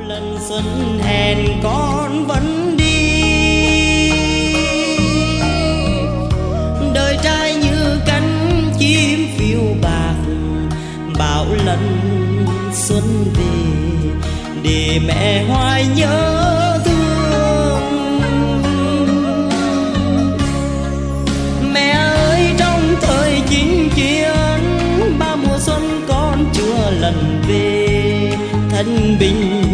lần xuân hẹn con vẫn đi, đời trai như cánh chim phiêu bạc, bao lần xuân về để mẹ hoài nhớ thương. Mẹ ơi, trong thời chinh chiến, ba mùa xuân con chưa lần về, thân bình